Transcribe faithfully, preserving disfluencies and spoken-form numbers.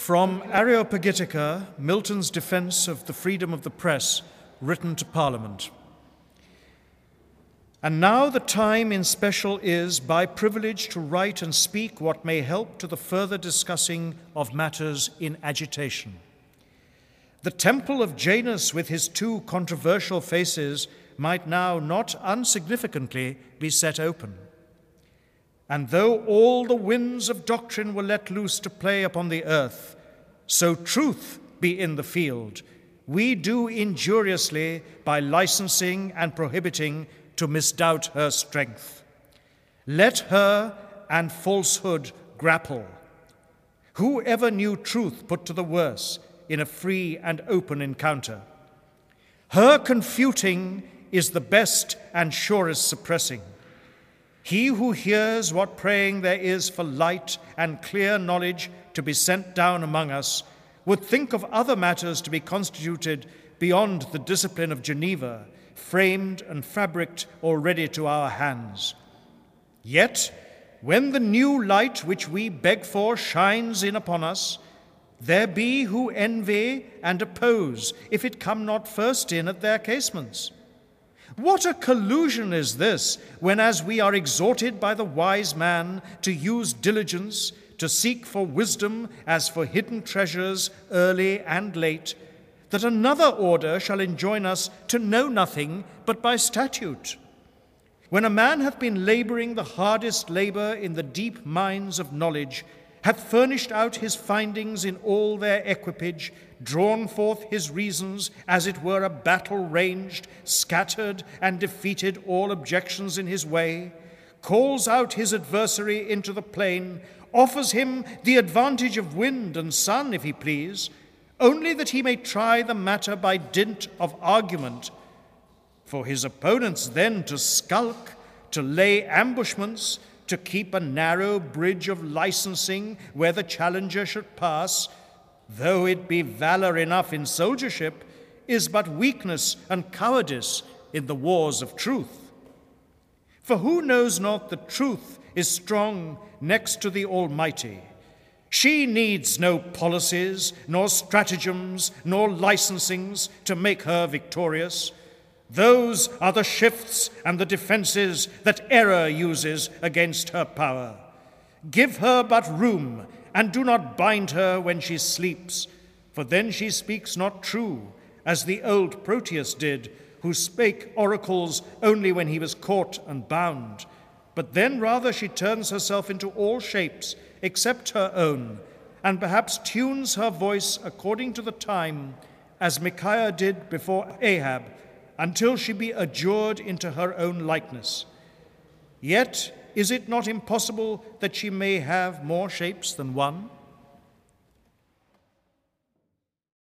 From Areopagitica, Milton's defense of the freedom of the press, written to Parliament. And now the time in special is, by privilege, to write and speak what may help to the further discussing of matters in agitation. The temple of Janus, with his two controversial faces, might now not unsignificantly be set open. And though all the winds of doctrine were let loose to play upon the earth, so truth be in the field, we do injuriously by licensing and prohibiting to misdoubt her strength. Let her and falsehood grapple. Who ever knew truth put to the worse in a free and open encounter? Her confuting is the best and surest suppressing. He who hears what praying there is for light and clear knowledge to be sent down among us would think of other matters to be constituted beyond the discipline of Geneva, framed and fabricked already to our hands. Yet, when the new light which we beg for shines in upon us, there be who envy and oppose if it come not first in at their casements. What a collusion is this, when as we are exhorted by the wise man to use diligence, to seek for wisdom as for hidden treasures early and late, that another order shall enjoin us to know nothing but by statute. When a man hath been labouring the hardest labour in the deep mines of knowledge, hath furnished out his findings in all their equipage, drawn forth his reasons, as it were a battle ranged, scattered and defeated all objections in his way, calls out his adversary into the plain, offers him the advantage of wind and sun, if he please, only that he may try the matter by dint of argument. For his opponents then to skulk, to lay ambushments, to keep a narrow bridge of licensing where the challenger should pass, though it be valor enough in soldiership, is but weakness and cowardice in the wars of truth. For who knows not that truth is strong next to the Almighty? She needs no policies, nor stratagems, nor licensings to make her victorious. Those are the shifts and the defenses that error uses against her power. Give her but room, and do not bind her when she sleeps, for then she speaks not true, as the old Proteus did, who spake oracles only when he was caught and bound. But then rather she turns herself into all shapes, except her own, and perhaps tunes her voice according to the time, as Micaiah did before Ahab, until she be adjured into her own likeness. Yet is it not impossible that she may have more shapes than one?